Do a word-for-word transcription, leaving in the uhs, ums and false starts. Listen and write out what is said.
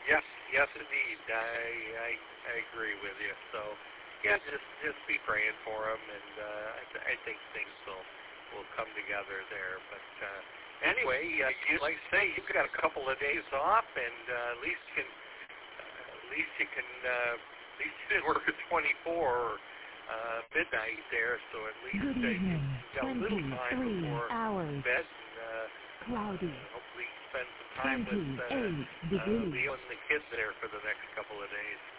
Yes, yes, indeed. I I, I agree with you. So, yeah, just just be praying for them, and uh, I, th- I think things will will come together there. But uh, anyway, uh, you, like I say, you've got a couple of days off, and uh, at least you can uh, at least you can uh, at least you didn't work at twenty-four uh, midnight there, so at least Good uh, you, evening. you got a little time twenty-three before hours. bed. And, uh, Cloudy. uh, hopefully, spend some time with uh, twenty-eight uh, degrees. Leo and the kids there for the next couple of days.